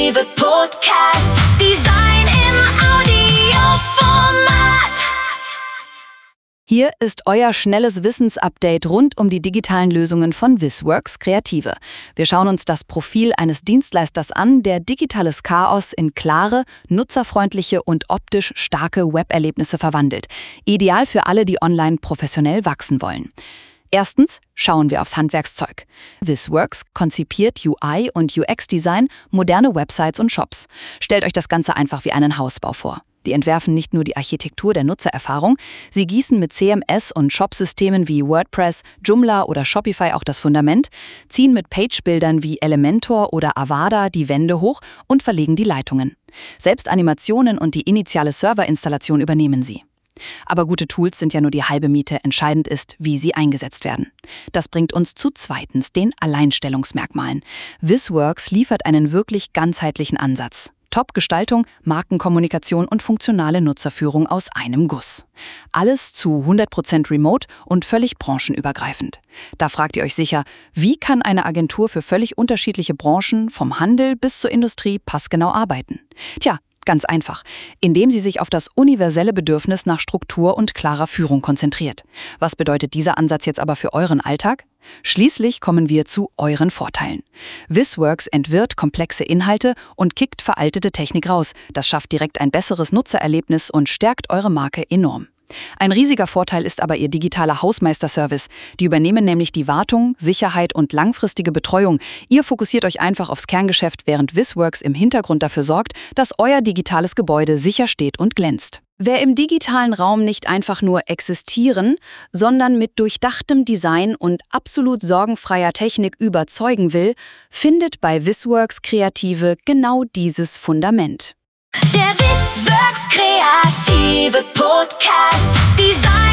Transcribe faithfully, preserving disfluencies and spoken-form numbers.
Kreative Podcast. Design im Audioformat. Hier ist euer schnelles Wissensupdate rund um die digitalen Lösungen von Vizworks Kreative. Wir schauen uns das Profil eines Dienstleisters an, der digitales Chaos in klare, nutzerfreundliche und optisch starke Weberlebnisse verwandelt. Ideal für alle, die online professionell wachsen wollen. Erstens schauen wir aufs Handwerkszeug. Vizworks konzipiert U I und U X-Design, moderne Websites und Shops. Stellt euch das Ganze einfach wie einen Hausbau vor. Die entwerfen nicht nur die Architektur der Nutzererfahrung, sie gießen mit C M S- und Shopsystemen wie WordPress, Joomla oder Shopify auch das Fundament, ziehen mit Page-Bildern wie Elementor oder Avada die Wände hoch und verlegen die Leitungen. Selbst Animationen und die initiale Serverinstallation übernehmen sie. Aber gute Tools sind ja nur die halbe Miete, entscheidend ist, wie sie eingesetzt werden. Das bringt uns zu zweitens, den Alleinstellungsmerkmalen. Vizworks liefert einen wirklich ganzheitlichen Ansatz. Top-Gestaltung, Markenkommunikation und funktionale Nutzerführung aus einem Guss. Alles zu hundert Prozent remote und völlig branchenübergreifend. Da fragt ihr euch sicher, wie kann eine Agentur für völlig unterschiedliche Branchen, vom Handel bis zur Industrie, passgenau arbeiten? Tja, ganz einfach, indem sie sich auf das universelle Bedürfnis nach Struktur und klarer Führung konzentriert. Was bedeutet dieser Ansatz jetzt aber für euren Alltag? Schließlich kommen wir zu euren Vorteilen. Vizworks entwirrt komplexe Inhalte und kickt veraltete Technik raus. Das schafft direkt ein besseres Nutzererlebnis und stärkt eure Marke enorm. Ein riesiger Vorteil ist aber ihr digitaler Hausmeister-Service. Die übernehmen nämlich die Wartung, Sicherheit und langfristige Betreuung. Ihr fokussiert euch einfach aufs Kerngeschäft, während Vizworks im Hintergrund dafür sorgt, dass euer digitales Gebäude sicher steht und glänzt. Wer im digitalen Raum nicht einfach nur existieren, sondern mit durchdachtem Design und absolut sorgenfreier Technik überzeugen will, findet bei Vizworks Kreative genau dieses Fundament. Der Vizworks Kreative Podcast. Design